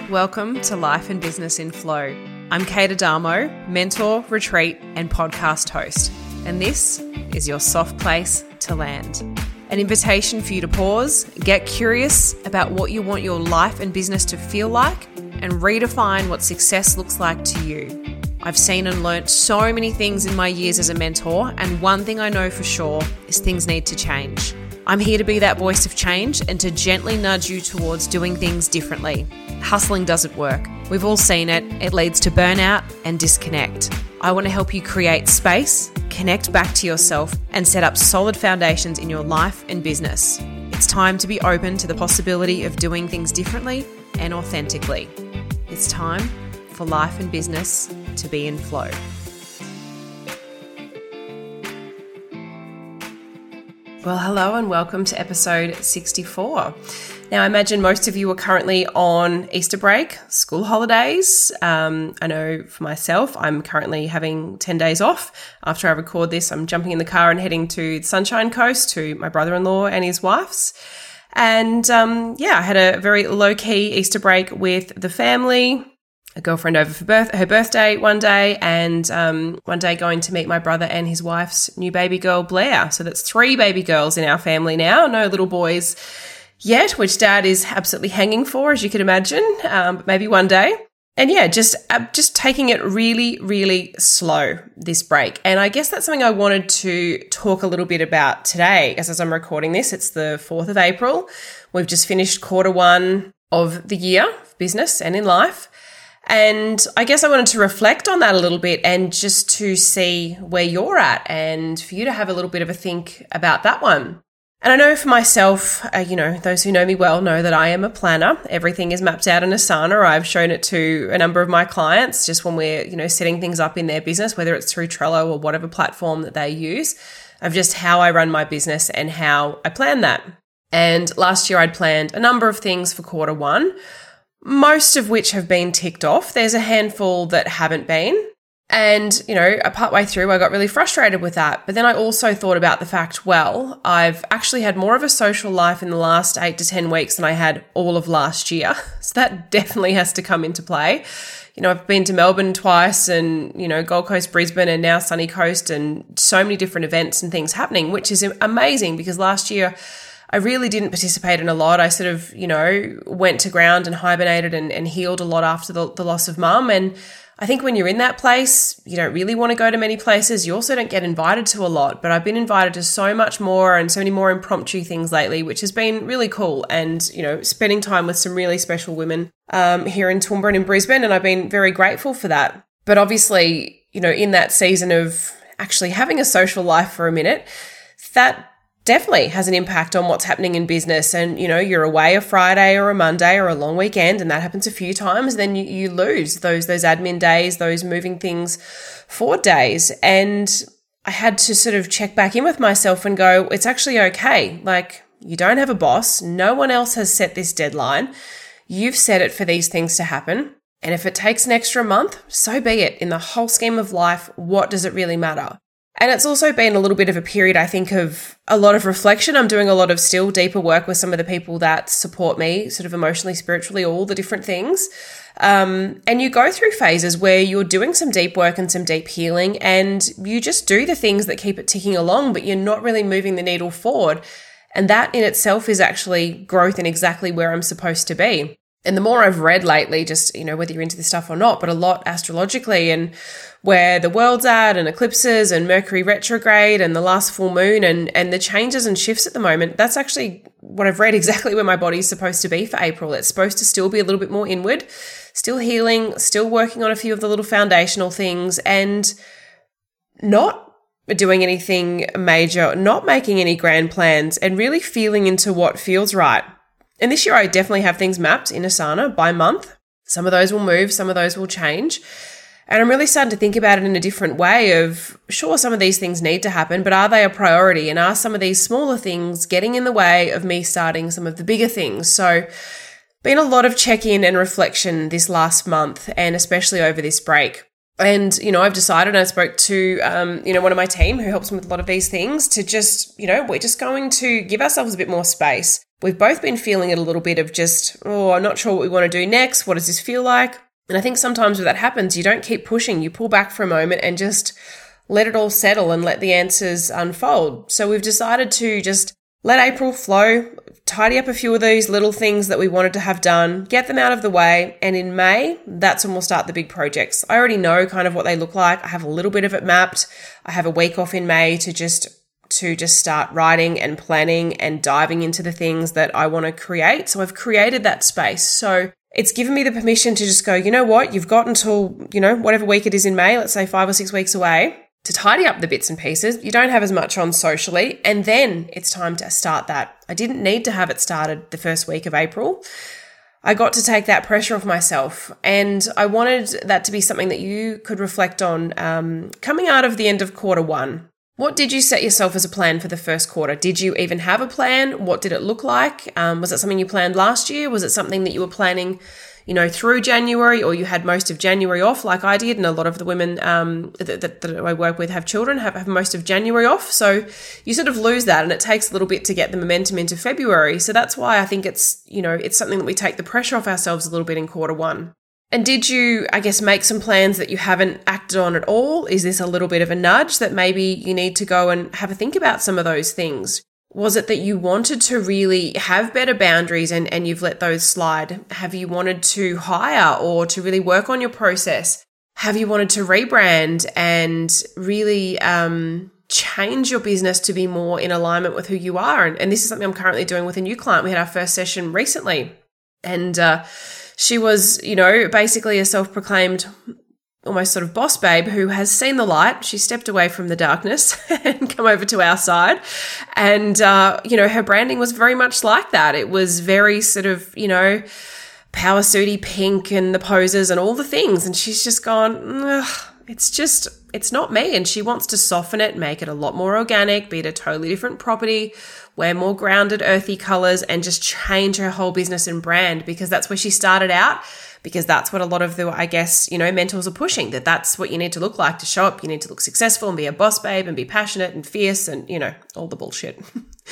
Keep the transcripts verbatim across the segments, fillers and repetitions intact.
welcome to Life and Business in Flow. I'm Kate Adamo, mentor, retreat, and podcast host, and this is your soft place to land. An invitation for you to pause, get curious about what you want your life and business to feel like, and redefine what success looks like to you. I've seen and learnt so many things in my years as a mentor, and one thing I know for sure is things need to change. I'm here to be that voice of change and to gently nudge you towards doing things differently. Hustling doesn't work. We've all seen it. It leads to burnout and disconnect. I want to help you create space, connect back to yourself, and set up solid foundations in your life and business. It's time to be open to the possibility of doing things differently and authentically. It's time for life and business to be in flow. Well, hello and welcome to episode sixty-four. Now, I imagine most of you are currently on Easter break, school holidays. Um, I know for myself, I'm currently having ten days off. After I record this, I'm jumping in the car and heading to the Sunshine Coast to my brother-in-law and his wife's. And um, yeah, I had a very low-key Easter break with the family. A girlfriend over for birth, her birthday one day, and um, one day going to meet my brother and his wife's new baby girl, Blair. So that's three baby girls in our family now, no little boys yet, which Dad is absolutely hanging for, as you can imagine, um, but maybe one day. And yeah, just uh, just taking it really, really slow this break. And I guess that's something I wanted to talk a little bit about today. As, as I'm recording this, it's the fourth of April. We've just finished quarter one of the year, business and in life. And I guess I wanted to reflect on that a little bit and just to see where you're at and for you to have a little bit of a think about that one. And I know for myself, uh, you know, those who know me well know that I am a planner. Everything is mapped out in Asana. I've shown it to a number of my clients just when we're, you know, setting things up in their business, whether it's through Trello or whatever platform that they use, of just how I run my business and how I plan that. And last year I'd planned a number of things for quarter one, most of which have been ticked off. There's a handful that haven't been. And, you know, partway through, I got really frustrated with that. But then I also thought about the fact, well, I've actually had more of a social life in the last eight to ten weeks than I had all of last year. So that definitely has to come into play. You know, I've been to Melbourne twice and, you know, Gold Coast, Brisbane, and now Sunny Coast, and so many different events and things happening, which is amazing because last year I really didn't participate in a lot. I sort of, you know, went to ground and hibernated and, and healed a lot after the, the loss of mum. And I think when you're in that place, you don't really want to go to many places. You also don't get invited to a lot, but I've been invited to so much more and so many more impromptu things lately, which has been really cool. And, you know, spending time with some really special women um, here in Toowoomba and in Brisbane. And I've been very grateful for that. But obviously, you know, in that season of actually having a social life for a minute, that definitely has an impact on what's happening in business. And, you know, you're away a Friday or a Monday or a long weekend, and that happens a few times, then you, you lose those, those admin days, those moving things forward days. And I had to sort of check back in with myself and go, it's actually okay. Like, you don't have a boss. No one else has set this deadline. You've set it for these things to happen. And if it takes an extra month, so be it. In the whole scheme of life, what does it really matter? And it's also been a little bit of a period, I think, of a lot of reflection. I'm doing a lot of still deeper work with some of the people that support me, sort of emotionally, spiritually, all the different things. Um, and you go through phases where you're doing some deep work and some deep healing, and you just do the things that keep it ticking along, but you're not really moving the needle forward. And that in itself is actually growth in exactly where I'm supposed to be. And the more I've read lately, just, you know, whether you're into this stuff or not, but a lot astrologically and where the world's at and eclipses and Mercury retrograde and the last full moon and, and the changes and shifts at the moment, that's actually what I've read exactly where my body's supposed to be for April. It's supposed to still be a little bit more inward, still healing, still working on a few of the little foundational things and not doing anything major, not making any grand plans and really feeling into what feels right. And this year I definitely have things mapped in Asana by month. Some of those will move, some of those will change. And I'm really starting to think about it in a different way of, sure, some of these things need to happen, but are they a priority? And are some of these smaller things getting in the way of me starting some of the bigger things? So been a lot of check-in and reflection this last month and especially over this break. And, you know, I've decided, and I spoke to, um, you know, one of my team who helps me with a lot of these things to just, you know, we're just going to give ourselves a bit more space. we've both been feeling it a little bit of just, oh, I'm not sure what we want to do next. What does this feel like? And I think sometimes when that happens, you don't keep pushing. You pull back for a moment and just let it all settle and let the answers unfold. So we've decided to just let April flow, tidy up a few of these little things that we wanted to have done, get them out of the way. And in May, that's when we'll start the big projects. I already know kind of what they look like. I have a little bit of it mapped. I have a week off in May to just to just start writing and planning and diving into the things that I want to create. So I've created that space. So it's given me the permission to just go, you know what, you've got until, you know, whatever week it is in May, let's say five or six weeks away, to tidy up the bits and pieces. You don't have as much on socially, and then it's time to start that. I didn't need to have it started the first week of April. I got to take that pressure off myself, and I wanted that to be something that you could reflect on um, coming out of the end of quarter one. What did you set yourself as a plan for the first quarter? Did you even have a plan? What did it look like? Um, was it something you planned last year? Was it something that you were planning, you know, through January, or you had most of January off like I did? And a lot of the women um, that, that, that I work with have children, have, have most of January off. So you sort of lose that, and it takes a little bit to get the momentum into February. So that's why I think it's, you know, it's something that we take the pressure off ourselves a little bit in quarter one. And did you, I guess, make some plans that you haven't acted on at all? Is this a little bit of a nudge that maybe you need to go and have a think about some of those things? Was it that you wanted to really have better boundaries and, and you've let those slide? Have you wanted to hire or to really work on your process? Have you wanted to rebrand and really um, change your business to be more in alignment with who you are? And, and this is something I'm currently doing with a new client. We had our first session recently, and uh, she was, you know, basically a self-proclaimed almost sort of boss babe who has seen the light. She stepped away from the darkness and come over to our side. And, uh, you know, her branding was very much like that. It was very sort of, you know, power suity pink and the poses and all the things. And she's just gone, ugh, it's just, it's not me. And she wants to soften it, make it a lot more organic, be it a totally different property, wear more grounded, earthy colors, and just change her whole business and brand, because that's where she started out, because that's what a lot of the, I guess, you know, mentors are pushing, that that's what you need to look like to show up. You need to look successful and be a boss babe and be passionate and fierce and, you know, all the bullshit.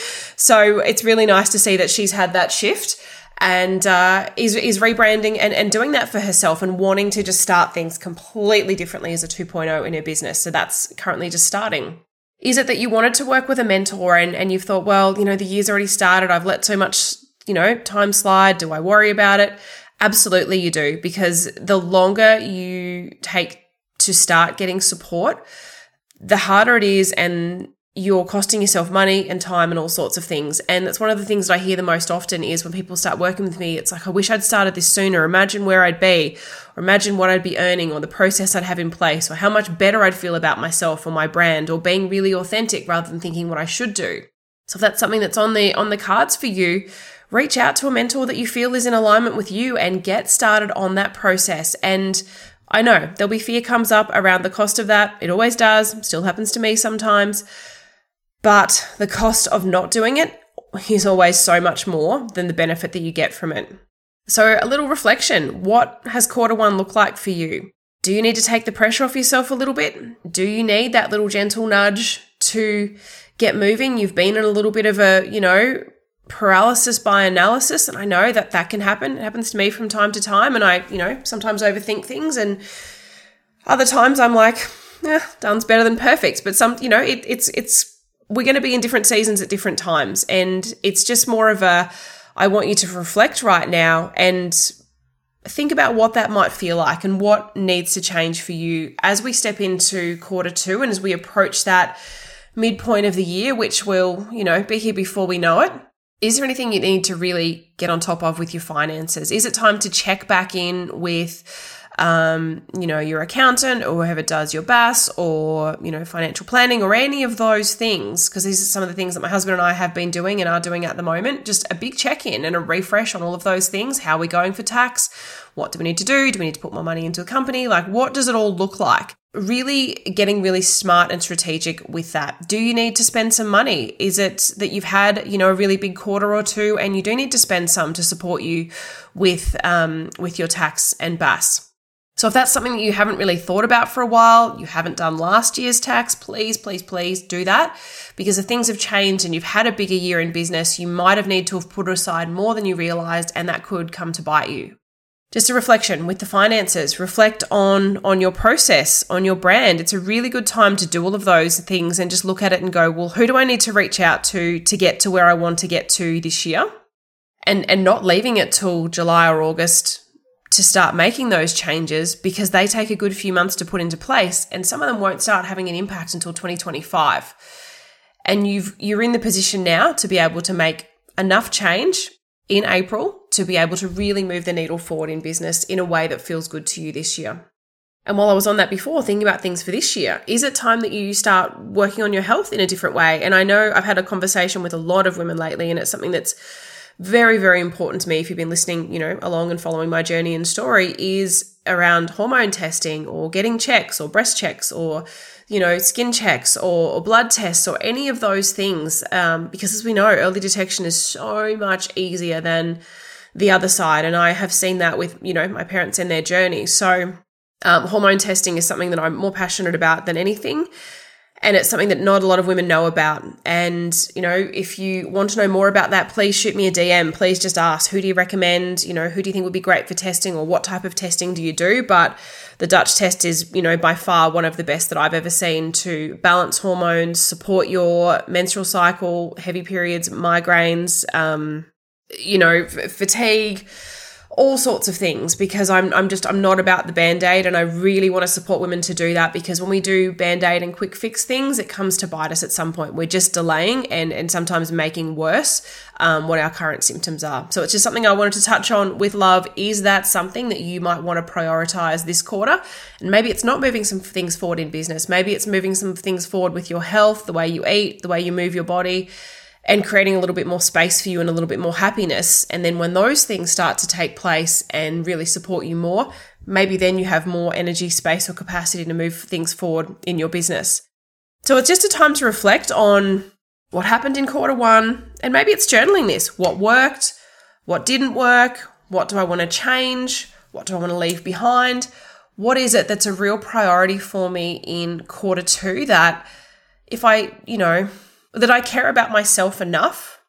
So it's really nice to see that she's had that shift and uh, is, is rebranding and, and doing that for herself and wanting to just start things completely differently as a two point oh in her business. So that's currently just starting. Is it that you wanted to work with a mentor and, and you've thought, well, you know, the year's already started. I've let so much, you know, time slide. Do I worry about it? Absolutely you do, because the longer you take to start getting support, the harder it is, and you're costing yourself money and time and all sorts of things. And that's one of the things that I hear the most often is when people start working with me, it's like, I wish I'd started this sooner. Imagine where I'd be, or imagine what I'd be earning, or the process I'd have in place, or how much better I'd feel about myself or my brand, or being really authentic rather than thinking what I should do. So if that's something that's on the on the cards for you, reach out to a mentor that you feel is in alignment with you and get started on that process. And I know there'll be fear comes up around the cost of that. It always does. Still happens to me sometimes. But the cost of not doing it is always so much more than the benefit that you get from it. So a little reflection. What has quarter one look like for you? Do you need to take the pressure off yourself a little bit? Do you need that little gentle nudge to get moving? You've been in a little bit of a, you know, paralysis by analysis. And I know that that can happen. It happens to me from time to time. And I, you know, sometimes overthink things. And other times I'm like, eh, done's better than perfect. But some, you know, it, it's, it's, we're going to be in different seasons at different times. And it's just more of a, I want you to reflect right now and think about what that might feel like and what needs to change for you as we step into quarter two and as we approach that midpoint of the year, which will, you know, be here before we know it. Is there anything you need to really get on top of with your finances? Is it time to check back in with, um, you know, your accountant or whoever does your B A S or, you know, financial planning or any of those things? Because these are some of the things that my husband and I have been doing and are doing at the moment. Just a big check-in and a refresh on all of those things. How are we going for tax? What do we need to do? Do we need to put more money into a company? Like, what does it all look like? Really getting really smart and strategic with that. Do you need to spend some money? Is it that you've had, you know, a really big quarter or two and you do need to spend some to support you with, um, with your tax and B A S? So if that's something that you haven't really thought about for a while, you haven't done last year's tax, please, please, please do that, because if things have changed and you've had a bigger year in business, you might have needed to have put aside more than you realized, and that could come to bite you. Just a reflection with the finances, reflect on, on your process, on your brand. It's a really good time to do all of those things and just look at it and go, well, who do I need to reach out to to get to where I want to get to this year? And, and not leaving it till July or August to start making those changes, because they take a good few months to put into place, and some of them won't start having an impact until twenty twenty-five. And you've, you're in the position now to be able to make enough change in April to be able to really move the needle forward in business in a way that feels good to you this year. And while I was on that before, thinking about things for this year, is it time that you start working on your health in a different way? And I know I've had a conversation with a lot of women lately, and it's something that's very, very important to me, if you've been listening, you know, along and following my journey and story, is around hormone testing or getting checks or breast checks or, you know, skin checks or, or blood tests or any of those things. Um, because as we know, early detection is so much easier than the other side. And I have seen that with, you know, my parents and their journey. So um, hormone testing is something that I'm more passionate about than anything. And it's something that not a lot of women know about. And, you know, if you want to know more about that, please shoot me a D M. Please just ask, who do you recommend? You know, who do you think would be great for testing, or what type of testing do you do? But the Dutch test is, you know, by far one of the best that I've ever seen to balance hormones, support your menstrual cycle, heavy periods, migraines, um, you know, f- fatigue, all sorts of things, because I'm I'm just I'm not about the band-aid, and I really want to support women to do that, because when we do band-aid and quick fix things, it comes to bite us at some point. We're just delaying and and sometimes making worse um, what our current symptoms are. So it's just something I wanted to touch on with love. Is that something that you might want to prioritize this quarter? And maybe it's not moving some things forward in business. Maybe it's moving some things forward with your health, the way you eat, the way you move your body, and creating a little bit more space for you and a little bit more happiness. And then when those things start to take place and really support you more, maybe then you have more energy, space, or capacity to move things forward in your business. So it's just a time to reflect on what happened in quarter one, and maybe it's journaling this. What worked? What didn't work? What do I want to change? What do I want to leave behind? What is it that's a real priority for me in quarter two that if I, you know, that I care about myself enough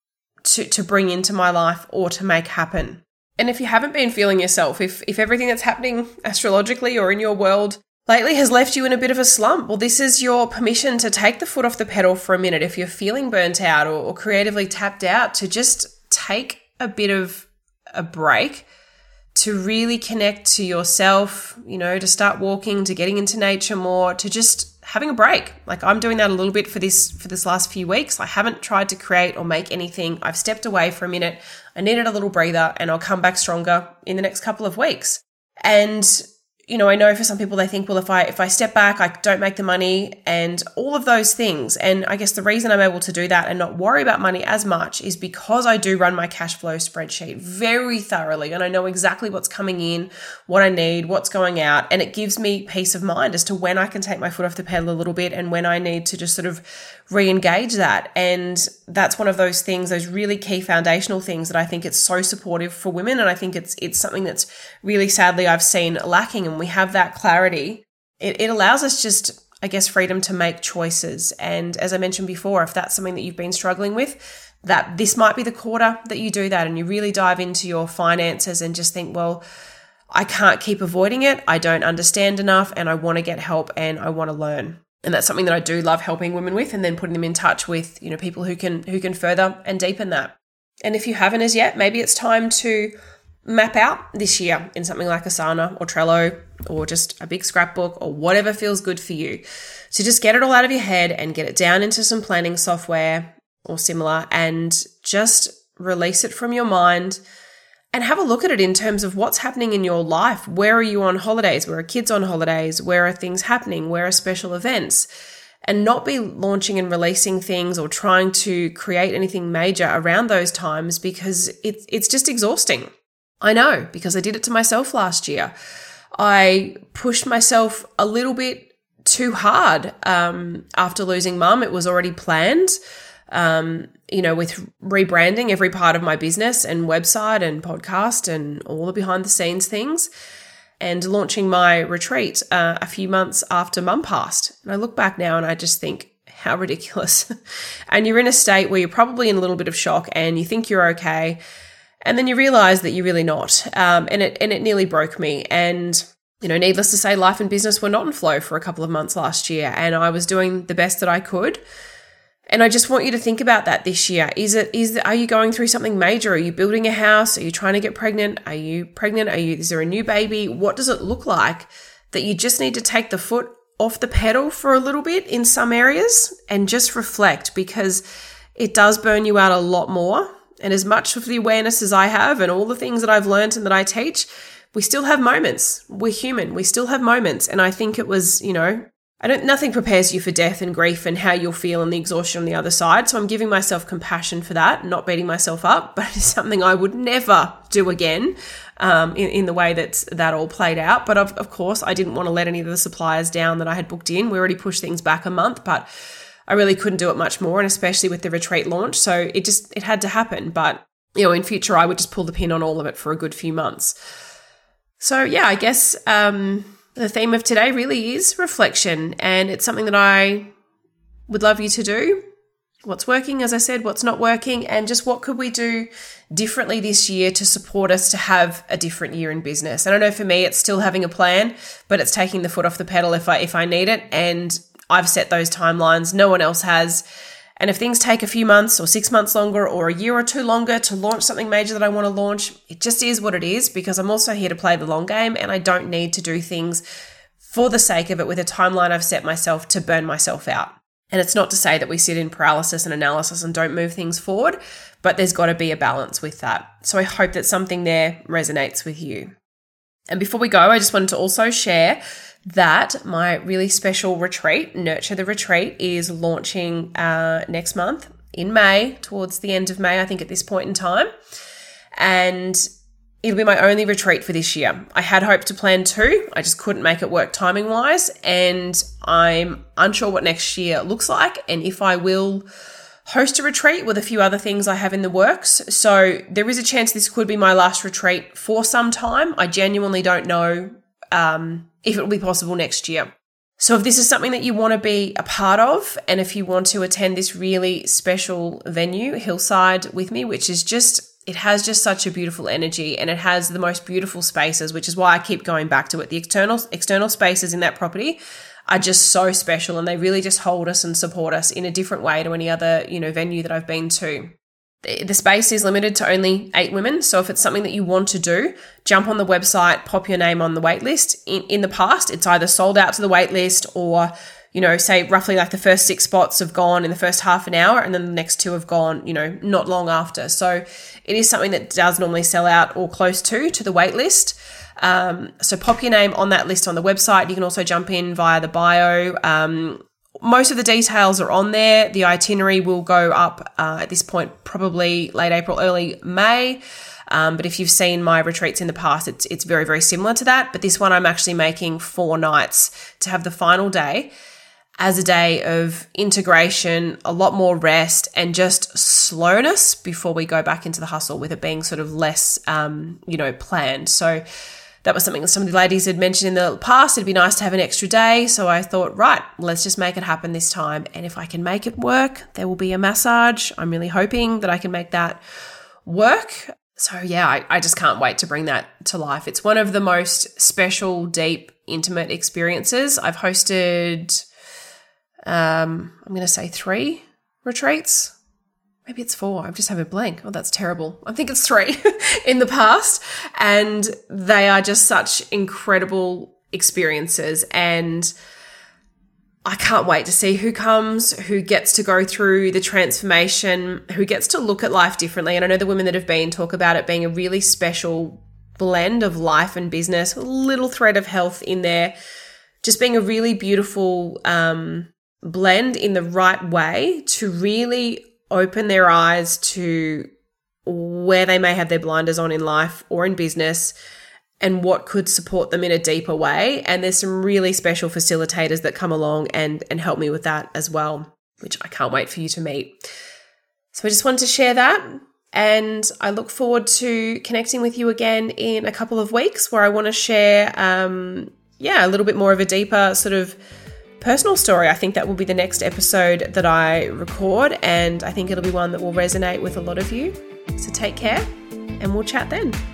to, to bring into my life or to make happen. And if you haven't been feeling yourself, if if everything that's happening astrologically or in your world lately has left you in a bit of a slump, well, this is your permission to take the foot off the pedal for a minute. If you're feeling burnt out or, or creatively tapped out, to just take a bit of a break, to really connect to yourself, you know, to start walking, to getting into nature more, to just having a break. Like I'm doing that a little bit for this for this last few weeks. I haven't tried to create or make anything. I've stepped away for a minute. I needed a little breather, and I'll come back stronger in the next couple of weeks. And you know, I know for some people they think, well, if I if I step back, I don't make the money and all of those things. And I guess the reason I'm able to do that and not worry about money as much is because I do run my cash flow spreadsheet very thoroughly, and I know exactly what's coming in, what I need, what's going out, and it gives me peace of mind as to when I can take my foot off the pedal a little bit and when I need to just sort of re-engage that. And that's one of those things, those really key foundational things that I think it's so supportive for women, and I think it's it's something that's really sadly I've seen lacking. And we have that clarity, it, it allows us just, I guess, freedom to make choices. And as I mentioned before, if that's something that you've been struggling with, that this might be the quarter that you do that and you really dive into your finances and just think, well, I can't keep avoiding it. I don't understand enough, and I want to get help and I want to learn. And that's something that I do love helping women with, and then putting them in touch with, you know, people who can who can further and deepen that. And if you haven't as yet, maybe it's time to map out this year in something like Asana or Trello or just a big scrapbook or whatever feels good for you. So just get it all out of your head and get it down into some planning software or similar, and just release it from your mind and have a look at it in terms of what's happening in your life. Where are you on holidays? Where are kids on holidays? Where are things happening? Where are special events? And not be launching and releasing things or trying to create anything major around those times, because it's it's just exhausting. I know, because I did it to myself last year. I pushed myself a little bit too hard um, after losing mum. It was already planned, um, you know, with rebranding every part of my business and website and podcast and all the behind the scenes things. and launching my retreat uh, a few months after mum passed. And I look back now and I just think, how ridiculous. And you're in a state where you're probably in a little bit of shock and you think you're okay. And then you realize that you're really not. Um, and it and it nearly broke me. And, you know, needless to say, life and business were not in flow for a couple of months last year. And I was doing the best that I could. And I just want you to think about that this year. Is it, is, are you going through something major? Are you building a house? Are you trying to get pregnant? Are you pregnant? Are you, is there a new baby? What does it look like that you just need to take the foot off the pedal for a little bit in some areas and just reflect, because it does burn you out a lot more. And as much of the awareness as I have and all the things that I've learned and that I teach, we still have moments. We're human. We still have moments. And I think it was, you know, I don't, nothing prepares you for death and grief and how you'll feel and the exhaustion on the other side. So I'm giving myself compassion for that, not beating myself up, but it's something I would never do again um, in, in the way that that all played out. But of, of course, I didn't want to let any of the suppliers down that I had booked in. We already pushed things back a month, but I really couldn't do it much more, and especially with the retreat launch. So it just, it had to happen. But, you know, in future, I would just pull the pin on all of it for a good few months. So yeah, I guess, um, the theme of today really is reflection, and it's something that I would love you to do. What's working, as I said, what's not working, and just what could we do differently this year to support us to have a different year in business. And I know for me, it's still having a plan, but it's taking the foot off the pedal if I if I need it. And I've set those timelines. No one else has. And if things take a few months or six months longer or a year or two longer to launch something major that I want to launch, it just is what it is, because I'm also here to play the long game, and I don't need to do things for the sake of it with a timeline I've set myself to burn myself out. And it's not to say that we sit in paralysis and analysis and don't move things forward, but there's got to be a balance with that. So I hope that something there resonates with you. And before we go, I just wanted to also share that my really special retreat, Nurture the Retreat, is launching uh, next month in May, towards the end of May, I think at this point in time. And it'll be my only retreat for this year. I had hoped to plan two. I just couldn't make it work timing wise. And I'm unsure what next year looks like and if I will host a retreat with a few other things I have in the works. So there is a chance this could be my last retreat for some time. I genuinely don't know um, if it will be possible next year. So if this is something that you want to be a part of, and if you want to attend this really special venue, Hillside, with me, which is just, it has just such a beautiful energy, and it has the most beautiful spaces, which is why I keep going back to it. The external external spaces in that property are just so special, and they really just hold us and support us in a different way to any other, you know, venue that I've been to. The, the space is limited to only eight women. So if it's something that you want to do, jump on the website, pop your name on the wait list. In, in the past, it's either sold out to the wait list or, you know, say roughly like the first six spots have gone in the first half an hour, and then the next two have gone, you know, not long after. So it is something that does normally sell out or close to, to the wait list. Um, so pop your name on that list on the website. You can also jump in via the bio. Um, most of the details are on there. The itinerary will go up uh, at this point, probably late April, early May. Um, but if you've seen my retreats in the past, it's it's very, very similar to that. But this one I'm actually making four nights to have the final day as a day of integration, a lot more rest, and just slowness before we go back into the hustle, with it being sort of less, um, you know, planned. So that was something that some of the ladies had mentioned in the past. It'd be nice to have an extra day. So I thought, right, let's just make it happen this time. And if I can make it work, there will be a massage. I'm really hoping that I can make that work. So yeah, I, I just can't wait to bring that to life. It's one of the most special, deep, intimate experiences. I've hosted, um, I'm going to say three retreats. Maybe it's four. I'm just having a blank. Oh, that's terrible. I think it's three in the past. And they are just such incredible experiences. And I can't wait to see who comes, who gets to go through the transformation, who gets to look at life differently. And I know the women that have been talk about it being a really special blend of life and business, a little thread of health in there, just being a really beautiful um, blend in the right way to really open their eyes to where they may have their blinders on in life or in business, and what could support them in a deeper way. And there's some really special facilitators that come along and, and help me with that as well, which I can't wait for you to meet. So I just wanted to share that. And I look forward to connecting with you again in a couple of weeks where I want to share, um, yeah, a little bit more of a deeper sort of personal story. I think that will be the next episode that I record, and I think it'll be one that will resonate with a lot of you. So take care, and we'll chat then.